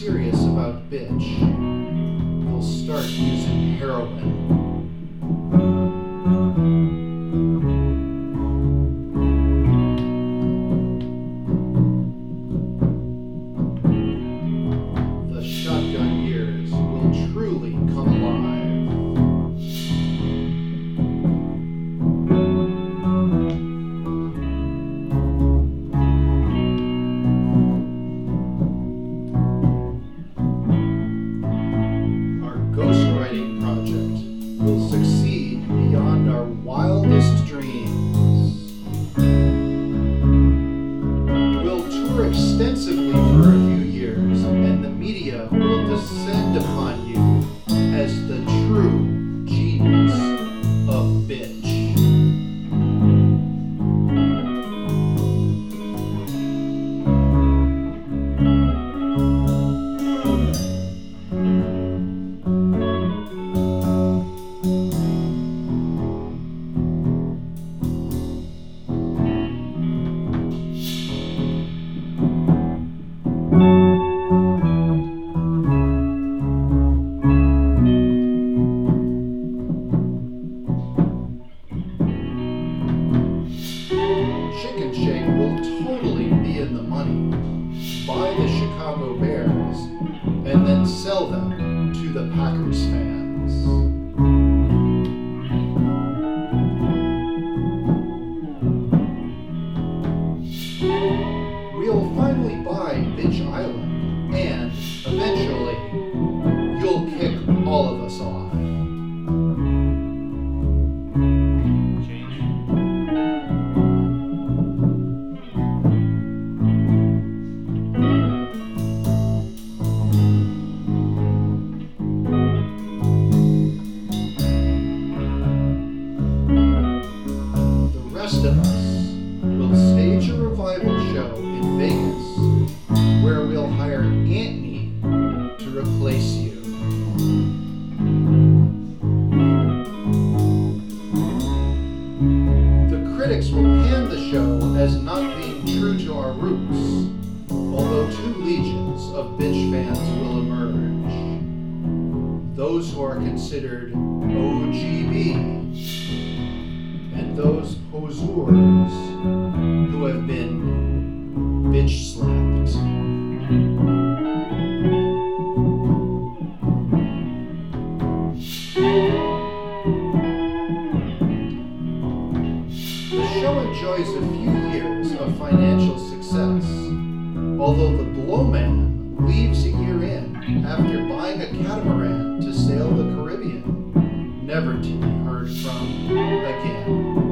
serious about bitch, they'll start using heroin. The shotgun years will truly come alive. Ghostwriting project will succeed beyond our wildest dreams. We'll tour extensively for a few years, and the media will descend upon you as the true genius of bitch. Chicken Shake will totally be in the money. Buy the Chicago Bears and then sell them to the Packers fans. We'll finally buy Bitch Island, and eventually you'll kick all of us off. The rest of us will stage a revival show in Vegas where we'll hire Antony to replace you. The critics will pan the show as not being true to our roots, although two legions of bitch fans will emerge. Those who are considered OGB and those poseurs who have been bitch slapped. The show enjoys a few years of financial success, although the Blowman leaves a year in after buying a catamaran to sail the Caribbean, never to be heard from again.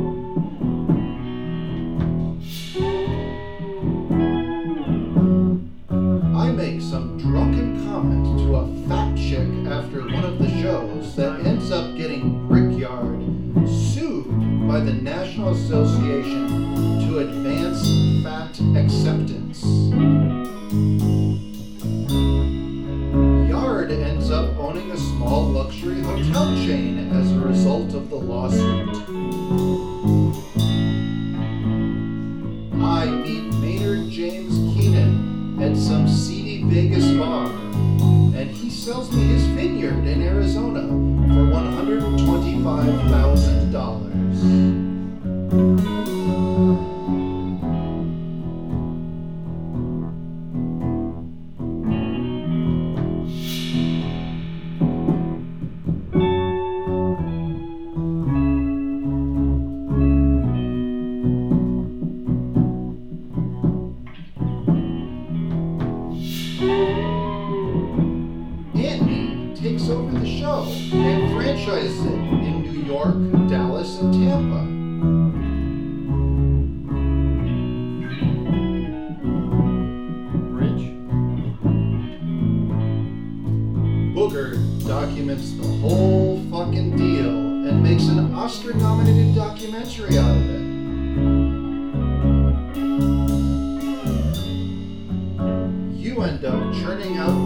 I make some drunken comment to a fat chick after one of the shows that ends up getting Brickyard sued by the National Association to Advance Fat Acceptance. Yard ends up owning a small luxury hotel chain as a result of the lawsuit. I meet Maynard James Keenan at some seedy Vegas bar, and he sells me his vineyard in Arizona for $125,000. Antony takes over the show and franchises it in New York, Dallas, and Tampa. Rich. Booger documents the whole fucking deal and makes an Oscar-nominated documentary out of it. You end up churning out